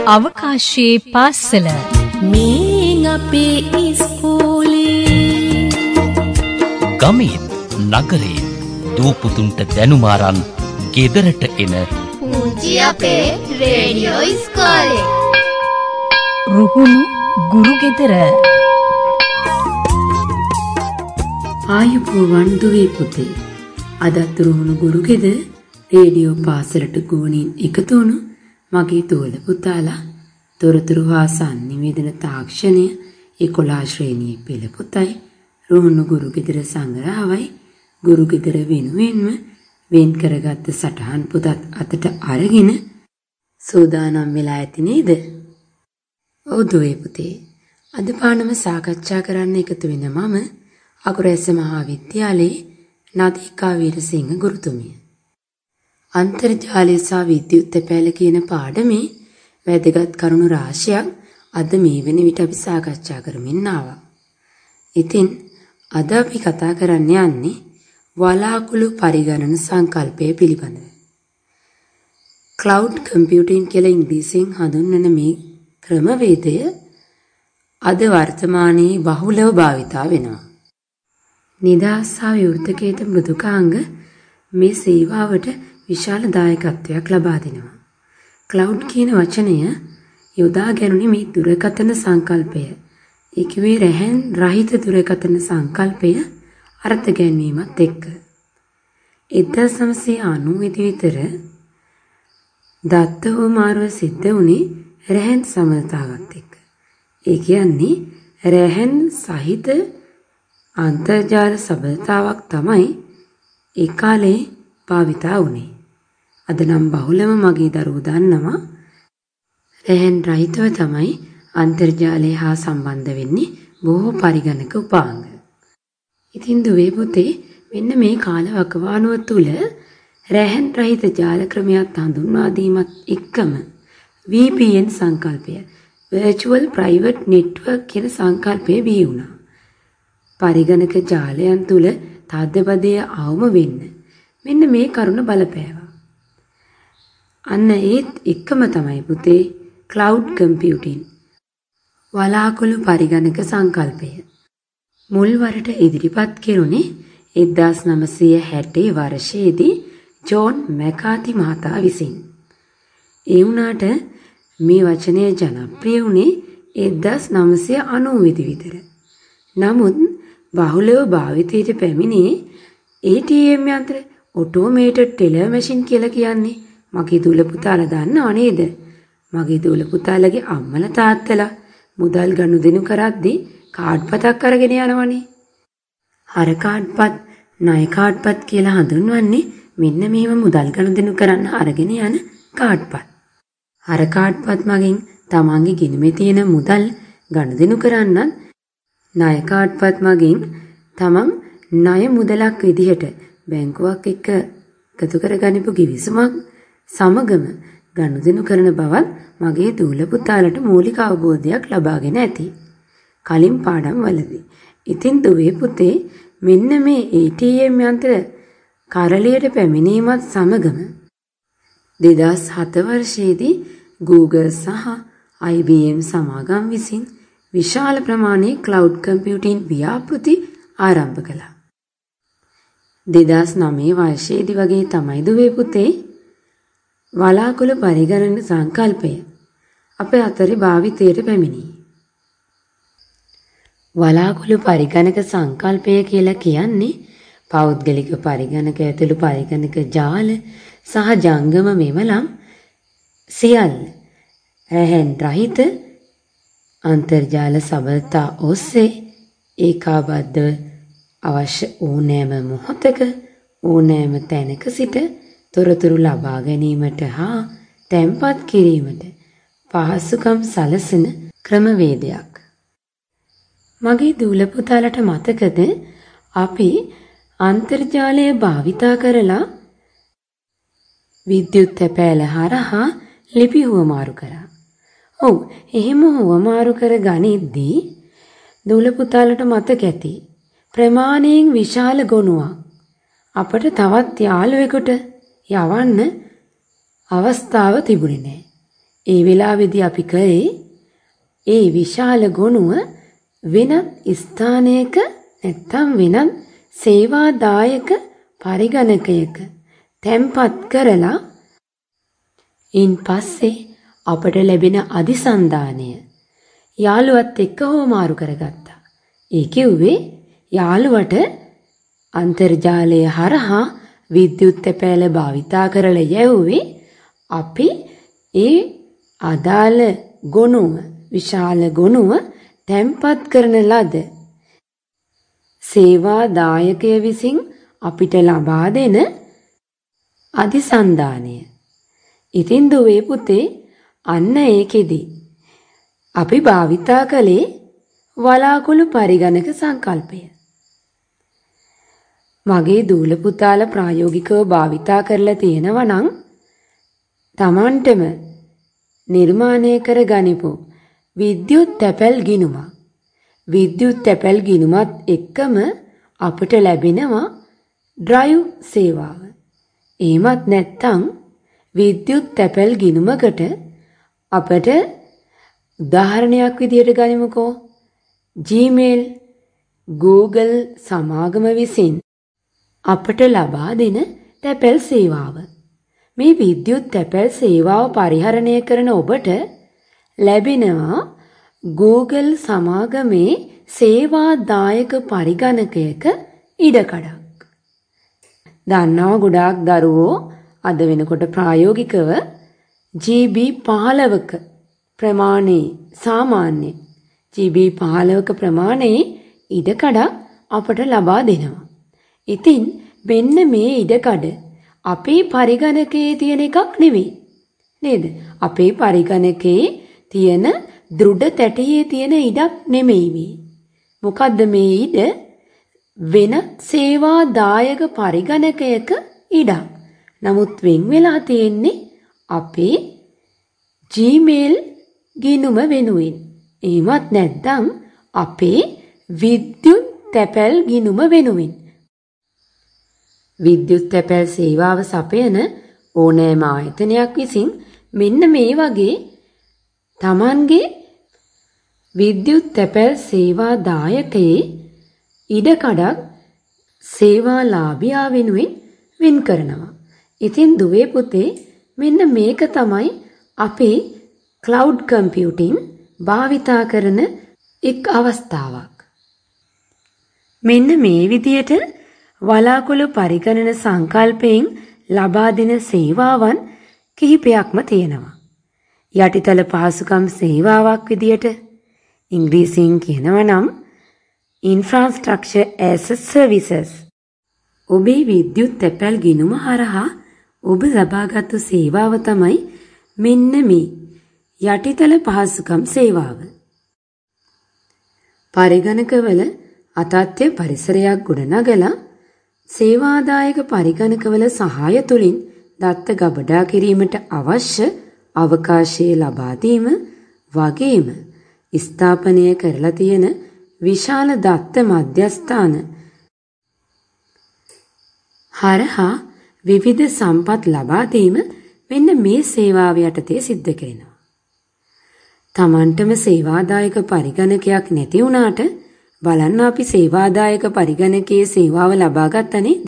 අවකාශයේ පාසල මේ අපේ ඉස්කෝලේ ගමේ නගරේ දූපුතුන්ට දැනුම අරන් ගෙදරට එන පුංචි අපේ රේඩියෝ ඉස්කෝලේ රුහුණු ගුරු ගෙදර ආයුබෝවන් දුවේ පුතේ අදත් රුහුණු ගුරු ගෙදර රේඩියෝ පාසලට ගුවනින් එකතු වුණු මගේ දෝල පුතාලා තොරතුරු හා සංනිවේදන තාක්ෂණය 11 ශ්‍රේණියේ පෙළ පුතයි රුහුණු ගුරු ගෙදර සංග්‍රහවයි ගුරු ගෙදර වෙනුවෙන්ම වෙන් කරගත්ත සටහන් පොතත් අතට අරගෙන සූදානම් වෙලා ඇති නේද? ඔව් දුවේ පුතේ. අද පාඩම සාකච්ඡා කරන්න එකතු වෙන මම අකුරැස්ස මහා විද්‍යාලයේ නදීකා වීරසිංහ ගුරුතුමිය. අන්තර්ජාලය සහ විද්‍යුත් පැල කියන පාඩමේ වැදගත් කරුණු රාශියක් අද මේ වෙන විට අපි සාකච්ඡා කරමින් ආවා. ඉතින් අද අපි කතා කරන්න යන්නේ වලාකුළු පරිගණන සංකල්පය පිළිබඳව. ක්ලවුඩ් කම්පියුටිං කියලා ඉංග්‍රීසියෙන් හඳුන්වන මේ ක්‍රමවේදය අද වර්තමානයේ බහුලව භාවිතා වෙනවා. නිදහස් සහ විවෘතකේත මෘදුකාංග මේ සේවාවට විශාල දායකත්වයක් ලබා දෙනවා. ක්ලවුඩ් කියන වචනය යොදා ගැනුනේ මේ දුරකථන සංකල්පය. ඒ කිව්වේ රැහන් රහිත දුරකථන සංකල්පය අර්ථ ගැන්වීමත් එක්ක. 1990 විතර දත්ත හුමාරුව සිද්ධ වුණේ රැහන් සමනතාවත් එක්ක. ඒ කියන්නේ රැහන් සහිත අන්තර්ජාල සබඳතාවක් තමයි ඒ කාලේ භාවිතා වුණේ. අද නම් බහුලම මගේ දරුවෝ දන්නවා රැහන් රහිතව තමයි අන්තර්ජාලය හා සම්බන්ධ වෙන්නේ බොහෝ පරිගණක උපාංග. ඉතින් දුවේ පුතේ මෙන්න මේ කාලවකවානුව තුල රැහන් රහිත ජාල ක්‍රමයක් හඳුන්වා දීමත් එක්කම VPN සංකල්පය Virtual Private Network කියන සංකල්පය බිහි වුණා. පරිගණක ජාලයන් තුල තද්දපදය අවම වෙන්න මෙන්න මේ කරුණ බලපෑවා. අන්න ඒත් එක්කම තමයි පුතේ ක්ලවුඩ් කම්පියුටිං වලාකුළු පරිගණක සංකල්පය මුල් වරට ඉදිරිපත් කෙරුණේ 1960 වර්ෂයේදී ජෝන් මැකාති මහතා විසින්. ඒ වුණාට මේ වචනය ජනප්‍රිය වුණේ 1990 විතර. නමුත් බහුලව භාවිතයට පැමිණේ ATM යන්ත්‍ර ඔටෝමේටඩ් ටෙලර් මැෂින් කියලා කියන්නේ. මගේ දූල පුතාලා දන්නව නේද? මගේ දූල පුතාලගේ අම්මලා තාත්තලා මුදල් ගනුදෙනු කරද්දී කාඩ් පතක් අරගෙන යනවනේ. හර කාඩ්පත්, ණය කාඩ්පත් කියලා හඳුන්වන්නේ මෙන්න මෙහෙම මුදල් ගනුදෙනු කරන්න අරගෙන යන කාඩ්පත්. හර කාඩ්පත් මගින් තමන්ගේ ගිණුමේ තියෙන මුදල් ගනුදෙනු කරන්නත්, ණය කාඩ්පත් මගින් තමන් ණය මුදලක් විදිහට බැංකුවක් එක්ක එකතු කරගනිපු කිවිසුමක් සමගම ගනුදෙනු කරන බවත් මගේ දූල පුතාලට මූලික අවබෝධයක් ලබාගෙන ඇති. කලින් පාඩම් වලදී. ඉතින් දුවේ පුතේ මෙන්න මේ ATM යන්ත්‍ර කරලියට පැමිණීමත් සමගම 2007 වර්ෂයේදී Google සහ IBM සමාගම් විසින් විශාල ප්‍රමාණයේ ක්ලවුඩ් කම්පියුටිං ව්‍යාපෘති ආරම්භ කළා. 2009 වර්ෂයේදී වගේ තමයි දුවේ පුතේ වලාකුළු පරිගණන සංකල්පය අපේ අතරේ භාවිතයට පැමිණි. වලාකුළු පරිගණක සංකල්පය කියලා කියන්නේ පෞද්ගලික පරිගණක ඇතුළු පරිගණක ජාල සහ ජංගම මෙවලම් සියල්ල රැහන් රහිත අන්තර්ජාල සබඳතා ඔස්සේ ඒකාබද්ධව අවශ්‍ය ඕනෑම මොහොතක ඕනෑම තැනක සිට තොරතුරු ලබා ගැනීමට හා තැන්පත් කිරීමට පහසුකම් සලසන ක්‍රමවේදයක්. මගේ දූල පුතාලට මතකද අපි අන්තර්ජාලය භාවිතා කරලා විද්‍යුත් පැල හරහා ලිපි හුවමාරු කරා. ඔව්, එහෙම හුවමාරු කර ගනිද්දී දූල පුතාලට මතක ඇති ප්‍රමාණයෙන් විශාල ගොනුවක් අපට තවත් යාළුවෙකුට යවන්න අවස්ථාව තිබුණේ නැහැ. ඒ වෙලාවේදී අපි කරේ ඒ විශාල ගොනුව වෙනත් ස්ථානයක නැත්තම් වෙනත් සේවාදායක පරිගණකයක තැන්පත් කරලා ඉන් පස්සේ අපට ලැබෙන අදිසන්දානය යාළුවත් එක්ක හෝමාරු කරගත්තා. ඒ කිව්වේ යාළුවට අන්තර්ජාලය හරහා විද්‍යුත් තැපෑල භාවිතා කරලා යැවුවේ අපි ඒ අදාළ ගොනුව විශාල ගොනුව තැන්පත් කරන ලද සේවාදායකය විසින් අපිට ලබා දෙන අදිසන්දානය. ඉතින් දුවේ පුතේ අන්න ඒකෙදි අපි භාවිතා කළේ වලාකුළු පරිගණක සංකල්පය. මගේ දූල පුතාලා ප්‍රායෝගිකව භාවිතා කරලා තියෙනවා නම් Tamanටම නිර්මාණය කර ගනිපු විද්‍යුත් තැපැල් ගිණුමක්. විද්‍යුත් තැපැල් ගිණුමත් එක්කම අපට ලැබෙනවා ඩ්‍රයිව් සේවාව. එහෙමත් නැත්නම් විද්‍යුත් තැපැල් ගිණුමකට අපට උදාහරණයක් විදියට ගනිමුකෝ. Gmail Google සමාගම විසින් අපට ලබා දෙන තැපැල් සේවාව. මේ විද්‍යුත් තැපැල් සේවාව පරිහරණය කරන ඔබට ලැබෙනවා Google සමාගමේ සේවාදායක පරිගණකයක ඉඩකඩක්. දන්නවා ගොඩාක් දරුවෝ අද වෙනකොට ප්‍රායෝගිකව GB 15ක ප්‍රමාණයේ සාමාන්‍ය GB 15ක ප්‍රමාණයේ ඉඩකඩක් අපට ලබා දෙනවා. ඉතින් මෙන්න මේ ඉඩකඩ අපේ පරිගණකයේ තියෙන එකක් නෙවෙයි. නේද? අපේ පරිගණකයේ තියෙන දෘඩ තැටියේ තියෙන ඉඩක් නෙමෙයි මේ. මොකද්ද මේ ඉඩ? වෙන සේවාදායක පරිගණකයක ඉඩක්. නමුත් වෙන් වෙලා තියෙන්නේ අපේ Gmail ගිණුම වෙනුවෙන්. එහෙමත් නැත්නම් අපේ විද්‍යුත් තැපැල් ගිණුම වෙනුවෙන්. විද්‍යුත් තැපැල් සේවාව සපයන ඕනෑම ආයතනයක් විසින් මෙන්න මේ වගේ Tamanගේ විද්‍යුත් තැපැල් සේවාදායකයේ ඉඩකඩක් සේවාලාභියා වෙනුවෙන් වෙන් කරනවා. ඉතින් දුවේ පුතේ මෙන්න මේක තමයි අපේ ක්ලවුඩ් කම්පියුටින් භාවිතා කරන එක් අවස්ථාවක්. මෙන්න මේ විදියට වලාකුළු පරිගණන සංකල්පයෙන් ලබා දෙන සේවාවන් කිහිපයක්ම තියෙනවා. යටිතල පහසුකම් සේවාවක් විදියට ඉංග්‍රීසියෙන් කියනවා නම් Infrastructure as a Services. ඔබේ විද්‍යුත් තැපැල් ගිණුම හරහා ඔබ ලබාගත් සේවාව තමයි මෙන්න මේ යටිතල පහසුකම් සේවාව. පරිගණකවල අතත්‍ය පරිසරයක් ගොඩනගලා සේවාදායක පරිගණකවල සහාය තුලින් දත්ත ගබඩා කිරීමට අවශ්‍ය අවකාශය ලබා දීම වගේම ස්ථාපනය කරලා තියෙන විශාල දත්ත මධ්‍යස්ථාන හරහා විවිධ සම්පත් ලබා දීම මෙන්න මේ සේවාව යටතේ සිද්ධ කරනවා. Tamanටම සේවාදායක පරිගණකයක් නැති වුණාට බලන්න අපි සේවාදායක පරිගණකයේ සේවාව ලබා ගත්තා නේද?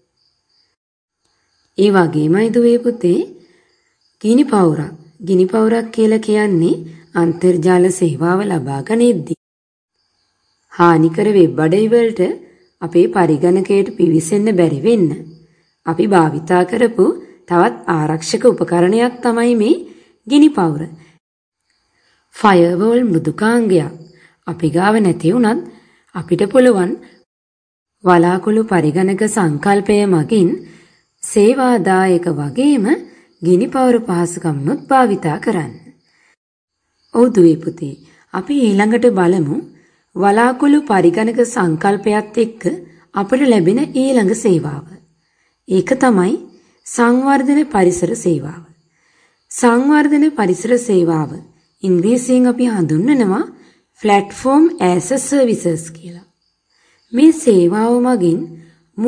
ඒ වගේමයි දුවේ පුතේ ගිනි පවුරක් කියලා කියන්නේ අන්තර්ජාල සේවාව ලබා ගනිද්දී හානිකර වෙබ් අඩවි වලට අපේ පරිගණකයට පිවිසෙන්න බැරි වෙන්න අපි භාවිතා කරපු තවත් ආරක්ෂක උපකරණයක් තමයි මේ ගිනි පවුර. ෆයර්වෝල් මෘදුකාංගයක් අපි ගාව නැති වුණත් අපිට පුළුවන් වලාකුළු පරිගණක සංකල්පය මගින් සේවාදායක වගේම ගිනි පවුර පහසුකම්නුත් භාවිතා කරන්න. ඔව් දුවේ පුතේ අපි ඊළඟට බලමු වලාකුළු පරිගණක සංකල්පයත් එක්ක අපට ලැබෙන ඊළඟ සේවාව. ඒක තමයි සංවර්ධන පරිසර සේවාව. සංවර්ධන පරිසර සේවාව ඉංග්‍රීසියෙන් අපි හඳුන්වනවා platform as a services කියලා. මේ සේවාව මගින්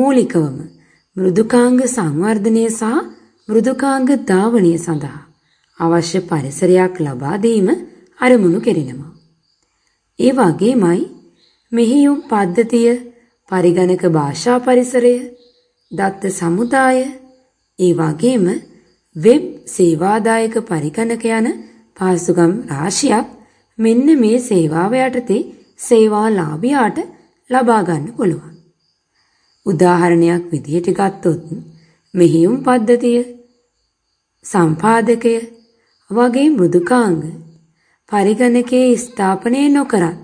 මූලිකවම මෘදුකාංග සංවර්ධනය සහ මෘදුකාංග ධාවනය සඳහා අවශ්‍ය පරිසරයක් ලබා දීම අරමුණු කෙරෙනවා. ඒ වගේමයි මෙහෙයුම් පද්ධතිය, පරිගණක භාෂා පරිසරය, දත්ත සමුදාය, ඒ වගේම වෙබ් සේවාදායක පරිගණක යන පහසුකම් රාශියක් මෙන්න මේ සේවාව යටතේ සේවාලාභියාට ලබා ගන්න පුළුවන්. උදාහරණයක් විදිහට ගත්තොත් මෙහෙයුම් පද්ධතිය, සම්පාදකය වගේ මෘදුකාංග පරිගණකයේ ස්ථාපනය නොකරත්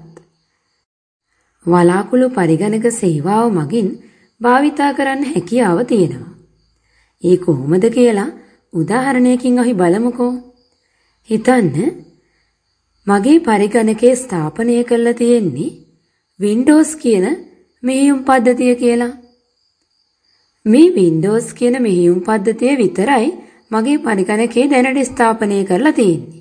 වලාකුළු පරිගණක සේවාව මගින් භාවිතා කරන්න හැකියාව තියෙනවා. ඒ කොහොමද කියලා උදාහරණයකින් අපි බලමුකෝ. හිතන්න මගේ පරිගණකයේ ස්ථාපනය කරලා තියෙන්නේ Windows කියන මෙහෙයුම් පද්ධතිය කියලා. මේ Windows කියන මෙහෙයුම් පද්ධතිය විතරයි මගේ පරිගණකයේ දැනට ස්ථාපනය කරලා තියෙන්නේ.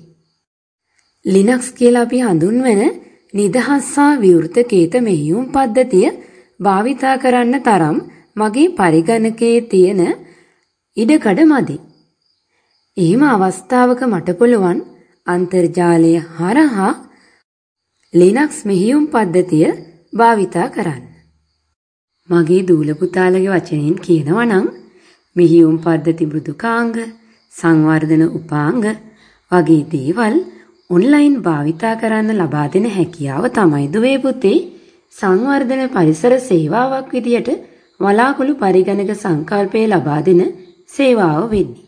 Linux කියලා අපි හඳුන්වන නිදහස් සහ විවෘත කේත මෙහෙයුම් පද්ධතිය භාවිතා කරන්න තරම් මගේ පරිගණකයේ තියෙන ඉඩකඩ මදි. එහෙම අවස්ථාවක මට පුළුවන් අන්තර්ජාලය හරහා Linux මෙහෙයුම් පද්ධතිය භාවිතා කරන්න. මගේ දූල පුතාලගේ වචනෙන් කියනවා නම් මෙහෙයුම් පද්ධති මෘදුකාංග, සංවර්ධන උපාංග වගේ දේවල් ඔන්ලයින් භාවිතා කරන්න ලබා දෙන හැකියාව තමයි දුවේ පුතේ සංවර්ධන පරිසර සේවාවක් විදියට වලාකුළු පරිගණක සංකල්පය ලබා දෙන සේවාව වෙන්නේ.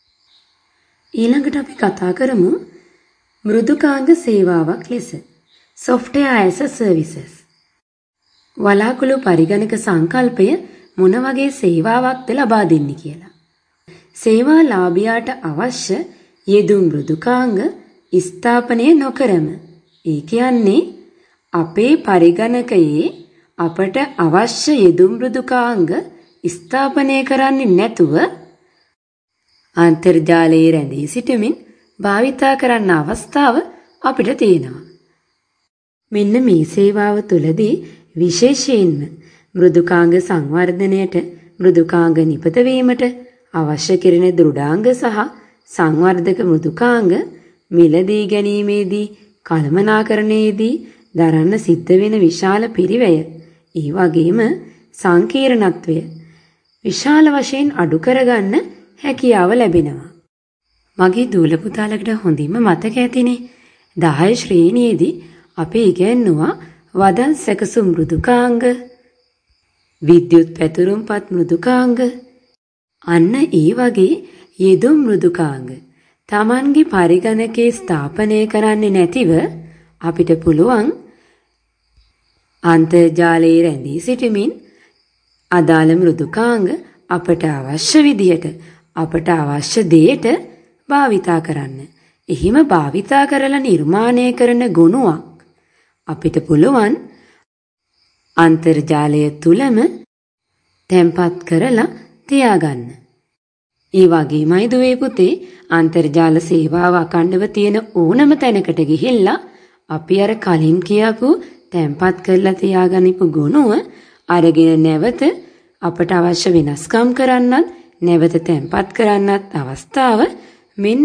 ඊළඟට අපි කතා කරමු මෘදුකාංග සේවාවක් ලෙස software as a services. වලාකුළු පරිගණක සංකල්පය මොන වගේ සේවාවක්ද ලබා දෙන්නේ කියලා. සේවා ලාභියාට අවශ්‍ය යෙදුම් මෘදුකාංග ස්ථාපනය නොකරම. ඒ කියන්නේ අපේ පරිගණකයේ අපට අවශ්‍ය යෙදුම් මෘදුකාංග ස්ථාපනය කරන්නේ නැතුව අන්තර්ජාලයේ රැඳී සිටමින් භාවිතා කරන්න අවස්ථාව අපිට තියෙනවා. මෙන්න මේ සේවාව තුළදී විශේෂයෙන්ම මෘදුකාංග සංවර්ධනයට, මෘදුකාංග නිපත වීමට අවශ්‍ය කෙරෙන දෘඩාංග සහ සංවර්ධක මෘදුකාංග මිලදී ගැනීමේදී, කළමනාකරණයේදී දරන්න සිද්ධ වෙන විශාල පිරිවැය, ඒ වගේම සංකීර්ණත්වය විශාල වශයෙන් අඩු කරගන්න හැකියාව ලැබෙනවා. මගේ දූල පුතාලකට හොඳින්ම මතක ඇතිනේ 10 ශ්‍රේණියේදී අපි ඉගෙනුවා වදන් සැකසුම් මෘදුකාංග, විද්‍යුත් පැතුරුම්පත් මෘදුකාංග, අන්න ඒ වගේ යෙදුම් මෘදුකාංග Tamanගේ පරිගණකයේ ස්ථාපනය කරන්නේ නැතිව අපිට පුළුවන් අන්තර්ජාලයේ රැඳී සිටමින් අදාළ මෘදුකාංග අපට අවශ්‍ය විදියට, අපට අවශ්‍ය දෙයට භාවිතා කරන්න. එහෙම භාවිතා කරලා නිර්මාණය කරන ගුණයක් අපිට පුළුවන් අන්තර්ජාලය තුලම තැන්පත් කරලා තියාගන්න. ඒ වගේමයි දුවේ පුතේ අන්තර්ජාල සේවාව අකණ්ඩව තියෙන ඕනම තැනකට ගිහිල්ලා අපි අර කලින් කියපු තැන්පත් කරලා තියාගනිපු ගුණුව අරගෙන නැවත අපට අවශ්‍ය වෙනස්කම් කරන්නත්, නැවත තැන්පත් කරන්නත් අවස්ථාව මෙන්න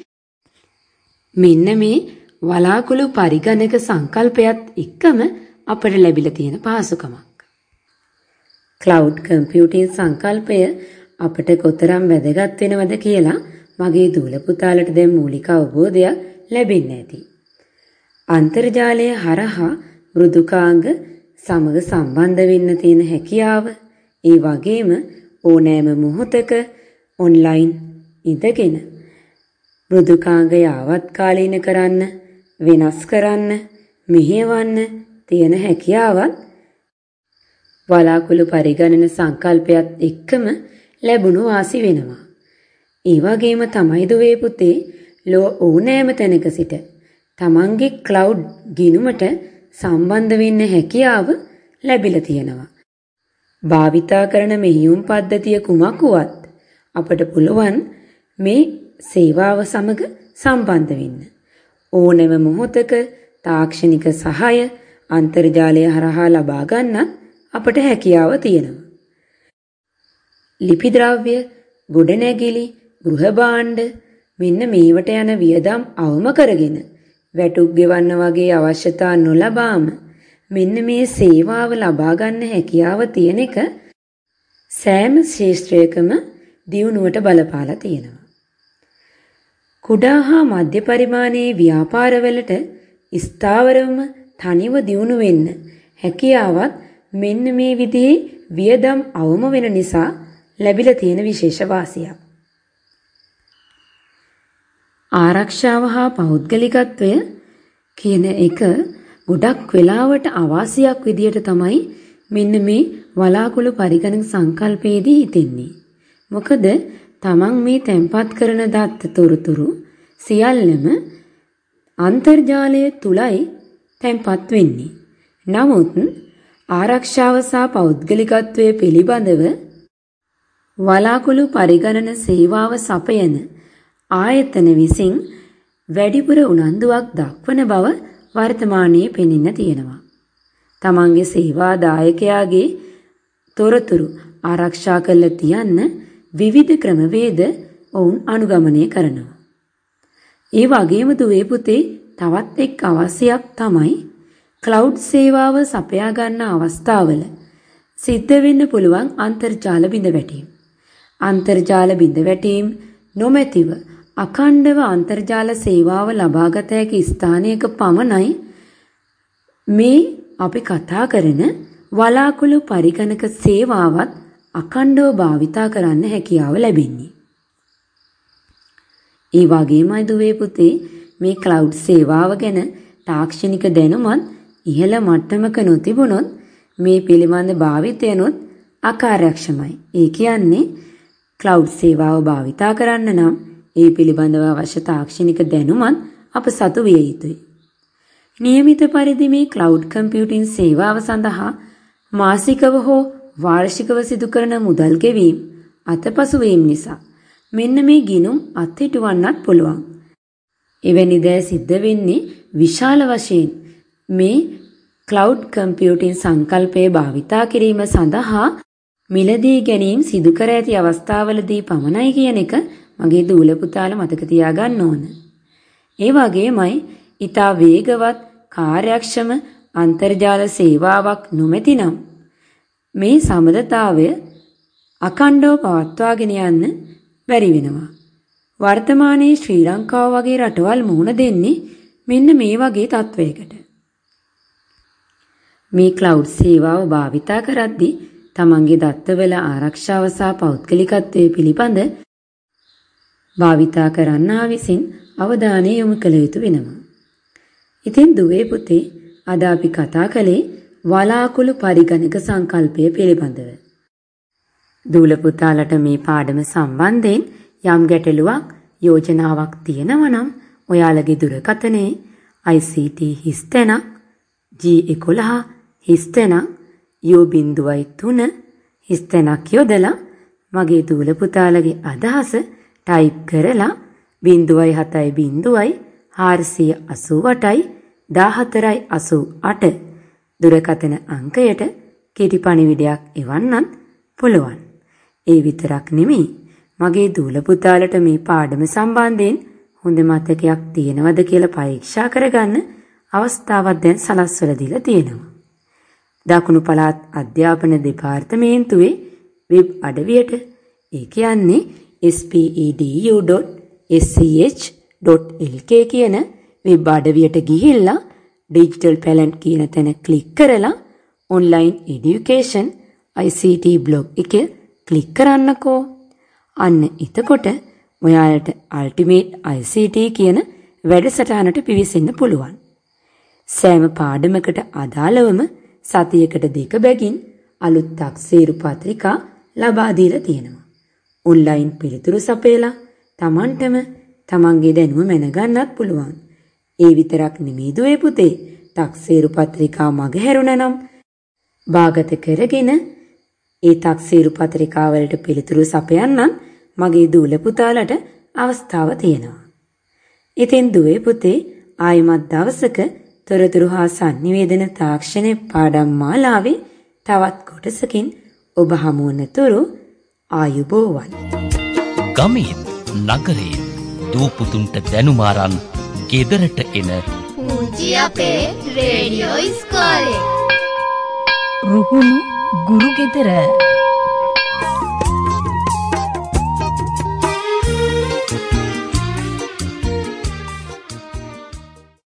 මේ වලාකුළු පරිගණක සංකල්පයත් එක්කම අපට ලැබිලා තියෙන පහසුකමක්. ක්ලවුඩ් කම්පියුටිං සංකල්පය අපට කොතරම් වැදගත් වෙනවද කියලා මගේ දූල පුතාලට දැන් මූලික අවබෝධයක් ලැබෙන්න ඇති. අන්තර්ජාලය හරහා මෘදුකාංග සමග සම්බන්ධ වෙන්න තියෙන හැකියාව, ඒ වගේම ඕනෑම මොහොතක ඔන්ලයින් ඉඳගෙන මෘදුකාංගය ආවත්කාලීන කරන්න, වෙනස් කරන්න, මෙහෙයවන්න තියෙන හැකියාවත් වලාකුළු පරිගණන සංකල්පයත් එක්කම ලැබුණු වාසි වෙනවා. ඒ වගේම තමයි දුවේ පුතේ ඕනෑම තැනක සිට තමන්ගේ ක්ලවුඩ් ගිණුමට සම්බන්ධ වෙන්න හැකියාව ලැබිලා තියෙනවා. භාවිතා කරන මෙහෙයුම් පද්ධතිය කුමක් වුවත් අපට පුළුවන් මේ සේවාව සමග සම්බන්ධ වෙන්න. ඕනෑම මොහොතක තාක්ෂණික සහාය අන්තර්ජාලය හරහා ලබා ගන්නත් අපට හැකියාව තියෙනවා. ලිපි ද්‍රව්‍ය, ගොඩනැගිලි, ගෘහ භාණ්ඩ, මෙන්න මේවට යන වියදම් අවම කරගෙන වැටුප් ගෙවන්න වගේ අවශ්‍යතා නොලබාම මෙන්න මේ සේවාව ලබා ගන්න හැකියාව තියෙන එක සෑම ශාස්ත්‍රයකම දියුණුවට බලපාලා තියෙනවා. කුඩා හා මධ්‍ය පරිමාණයේ ව්‍යාපාරවලට ස්ථාවරවම තනිව දියුණු වෙන්න හැකියාවත් මෙන්න මේ විදිහේ වියදම් අවම වෙන නිසා ලැබිලා තියෙන විශේෂ වාසියක්. ආරක්ෂාව හා පෞද්ගලිකත්වය කියන එක ගොඩක් වෙලාවට අවාසියක් විදියට තමයි මෙන්න මේ වලාකුළු පරිගණක සංකල්පයේදී හිතෙන්නේ. මොකද තමන් මේ තැන්පත් කරන දත්ත තොරතුරු සියල්ලම අන්තර්ජාලය තුලයි තැන්පත් වෙන්නේ. නමුත් ආරක්ෂාව සහ පෞද්ගලිකත්වයේ පිළිබඳව වලාකුළු පරිගණන සේවාව සපයන ආයතන විසින් වැඩිපුර උනන්දුවක් දක්වන බව වර්තමානයේ පෙනෙන්න තියෙනවා. තමන්ගේ සේවා දායකයාගේ තොරතුරු ආරක්ෂා කරලා තියන්න විවිධ ක්‍රමවේද ඔවුන් අනුගමනය කරනවා. ඒ වගේම දුවේ පුතේ තවත් එක් අවශ්‍යයක් තමයි ක්ලවුඩ් සේවාව සපයා ගන්න අවස්ථාවල සිද්ධ වෙන්න පුළුවන් අන්තර්ජාල බිඳවැටීම්. අන්තර්ජාල බිඳවැටීම් නොමැතිව අඛණ්ඩව අන්තර්ජාල සේවාව ලබාගත හැකි ස්ථානයක පමණයි මේ අපි කතා කරන වලාකුළු පරිගණක සේවාවත් අඛණ්ඩව භාවිතා කරන්න හැකියාව ලැබෙන්නේ. ඒ වගේමයි දුවේ පුතේ මේ ක්ලවුඩ් සේවාව ගැන තාක්ෂණික දැනුමත් ඉහළ මට්ටමක නොතිබුණොත් මේ පිළිබඳ භාවිතයනොත් අකාර්යක්ෂමයි. ඒ කියන්නේ ක්ලවුඩ් සේවාව භාවිතා කරන්න නම් ඒ පිළිබඳව අවශ්‍ය තාක්ෂණික දැනුමත් අප සතු විය යුතුයි. නියමිත පරිදි මේ ක්ලවුඩ් කම්පියුටිං සේවාව සඳහා මාසිකව හෝ වාර්ෂිකව සිදු කරන මුදල් ගෙවීම අතපසු වීම නිසා මෙන්න මේ ගිණුම් අත්හිටුවන්නත් පුළුවන්. එවැනි දෑ සිද්ධ වෙන්නේ විශාල වශයෙන් මේ ක්ලවුඩ් කම්පියුටිං සංකල්පය භාවිතා කිරීම සඳහා මිලදී ගැනීම සිදු කර ඇති අවස්ථාවලදී පමණයි කියන එක මගේ දූල පුතාලා මතක තියාගන්න ඕන. ඒ වගේමයි ඊටා වේගවත් කාර්යක්ෂම අන්තර්ජාල සේවාවක් නොමැතිනම් මේ සමදතාවය අඛණ්ඩව පවත්වාගෙන යන්න බැරි වෙනවා. වර්තමානයේ ශ්‍රී ලංකාව වගේ රටවල් මුහුණ දෙන්නේ මෙන්න මේ වගේ තත්වයකට. මේ ක්ලවුඩ් සේවාව භාවිතා කරද්දී තමන්ගේ දත්තවල ආරක්ෂාව සහ පෞද්ගලිකත්වයේ පිළිබඳ භාවිතා කරන්නා විසින් අවධානය යොමු කළ යුතු වෙනවා. ඉතින් දුවේ පුතේ අද අපි කතා කළේ වලාකුළු පරිගණක සංකල්පය පිළිබඳව. දූල පුතාලට මේ පාඩම සම්බන්ධයෙන් යම් ගැටලුවක් යෝජනාවක් තියෙනවා නම් ඔයාලගේ දුරකථනයේ ICT හිස්තැනක් G11 හිස්තැනක් U03 හිස්තැනක් යොදලා මගේ දූල පුතාලගේ අදහස ටයිප් කරලා 070 488යි 1488 දුරකථන අංකයට කෙටි පණිවිඩයක් එවන්නත් පුළුවන්. ඒ විතරක් නෙමෙයි මගේ දූල පුතාලට මේ පාඩම සම්බන්ධයෙන් හොඳ මතකයක් තියෙනවද කියලා පරීක්ෂා කරගන්න අවස්ථාවක් දැන් සලස්වලා දීලා තියෙනවා. දකුණු පළාත් අධ්‍යාපන දෙපාර්තමේන්තුවේ වෙබ් අඩවියට ඒ කියන්නේ spedu.sch.lk කියන වෙබ් අඩවියට ගිහිල්ලා ඩිජිටල් පැලන්ට් කියන තැන ක්ලික් කරලා ඔන්ලයින් এডুকেෂන් ICT බ්ලොග් එක ක්ලික් කරන්නකෝ. අන්න එතකොට ඔයාලට අල්ටිමේට් ICT කියන වැඩසටහනට පිවිසෙන්න පුළුවන්. සෑම පාඩමකට අදාළවම සතියකට 2 බැගින් අලුත් තක්සේරු පත්‍රිකා ලබා දීලා තියෙනවා. ඔන්ලයින් පිළිතුරු සපයලා Tamanටම තමන්ගේ දැනුම මැනගන්නත් පුළුවන්. ඒ විතරක් නෙමෙයි දුවේ පුතේ. තක්සේරු පත්‍රිකා මගහැරුණා නම් භාගත කරගෙන ඒ තක්සේරු පත්‍රිකා වලට පිළිතුරු සපයන්නත් මගේ දූල පුතාලට අවස්ථාව තියෙනවා. ඉතින් දුවේ පුතේ ආයිමත් දවසක තොරතුරු හා sannivedana තාක්ෂණ පාඩම් මාලාවේ තවත් කොටසකින් ඔබ හමු වනතුරු ආයුබෝවන්. ගමේ නගරේ දූපුතුන්ට දැනුම අරන් ගෙදරට එන පුංචි අපේ රේඩියෝ ඉස්කෝලේ. රුහුණු ගුරු ගෙදර.